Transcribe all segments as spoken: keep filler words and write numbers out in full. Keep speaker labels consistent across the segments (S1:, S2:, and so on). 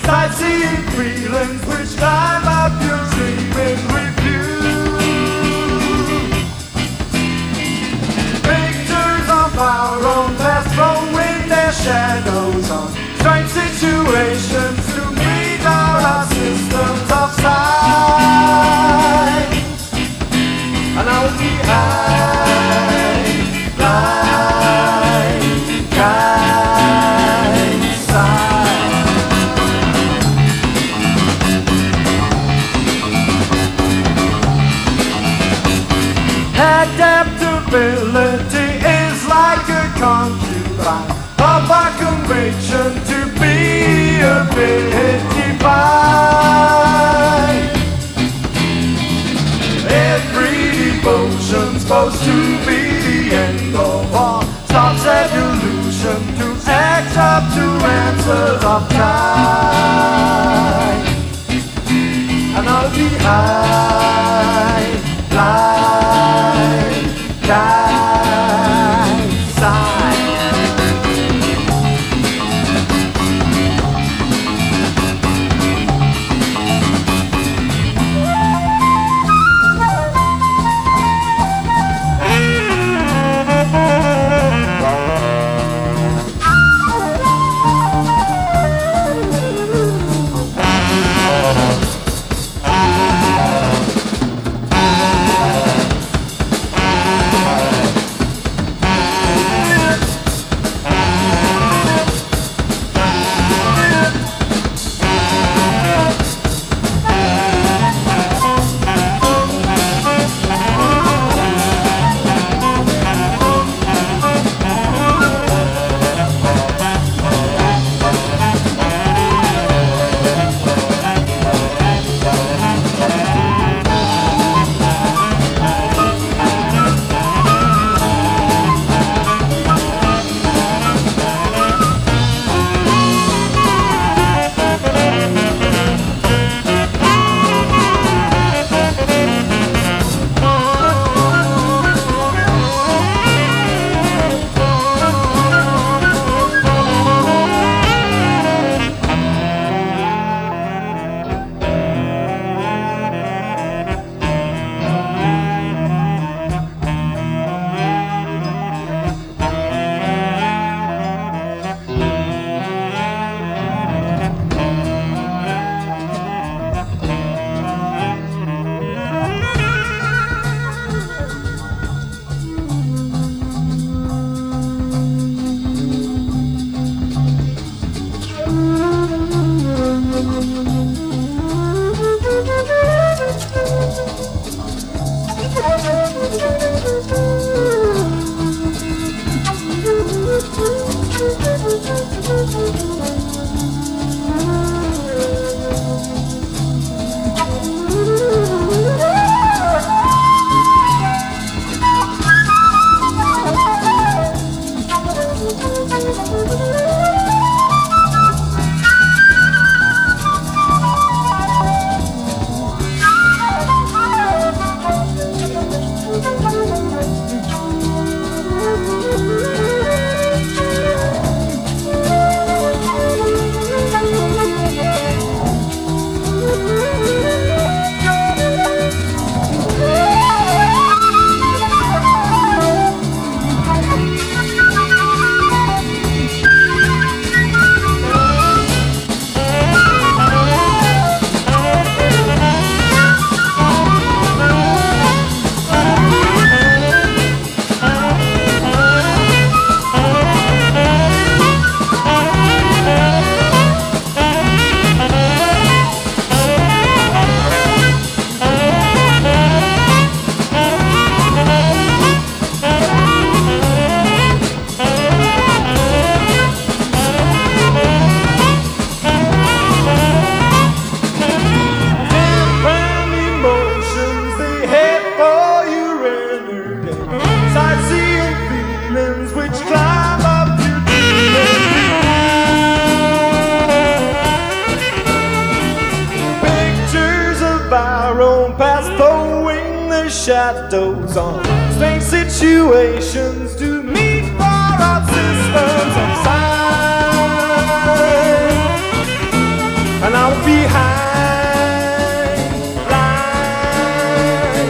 S1: sightseeing feelings which climb up your dreaming with you. Pictures of our own past throwing their shadows on strange situations to meet our systems of sight. And I'll be high, blind, kind, side. Adaptability is like a concubine of our conviction to be a bit divine. Every devotion's supposed to be the end of all. Stops evolution to act up to answers of time. And I'll be high, blind, kind, side.
S2: Shadows on strange situations to meet for our systems of sight. and I'll be high like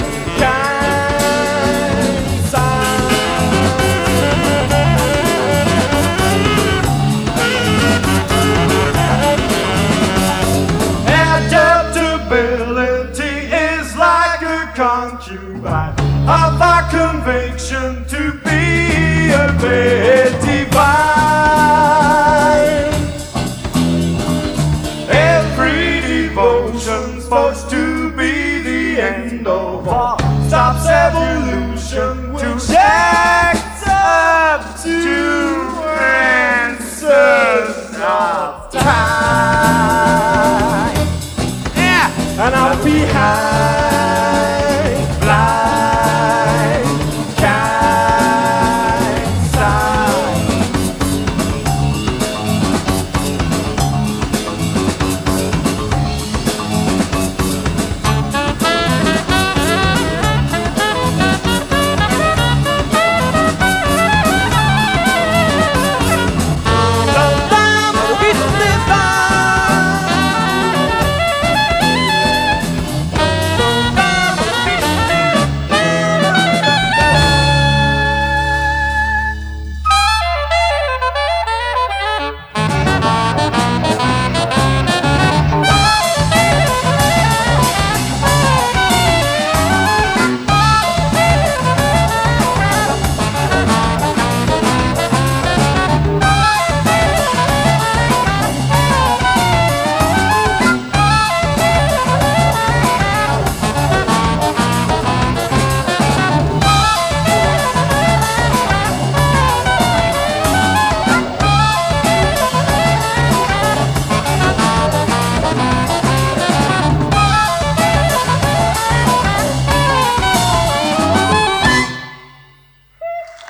S1: Adaptability is like a concubine of our conviction to be a bit divine. Every devotion's supposed to be the end of all. Stops evolution, which acts up to answers of time.
S2: and I'll be high,
S1: Blind, kind, side.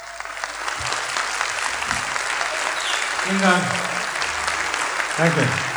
S2: Vielen Dank. Danke.